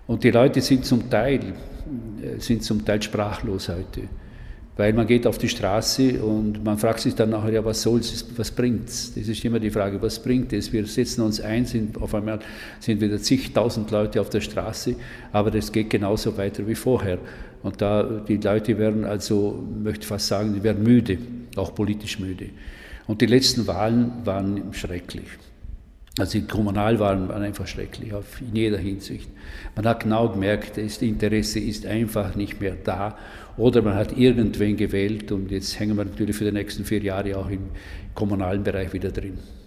Und die Leute sind zum Teil sprachlos heute. Weil man geht auf die Straße und man fragt sich dann nachher, ja, was soll's, was bringt's? Das ist immer die Frage, was bringt es? Wir setzen uns ein, auf einmal sind wieder zigtausend Leute auf der Straße, aber das geht genauso weiter wie vorher. Und die Leute werden also, möchte fast sagen, die werden müde, auch politisch müde. Und die letzten Wahlen waren schrecklich. Also die Kommunalwahlen waren einfach schrecklich, in jeder Hinsicht. Man hat genau gemerkt, das Interesse ist einfach nicht mehr da. Oder man hat irgendwen gewählt und jetzt hängen wir natürlich für die nächsten 4 Jahre auch im kommunalen Bereich wieder drin.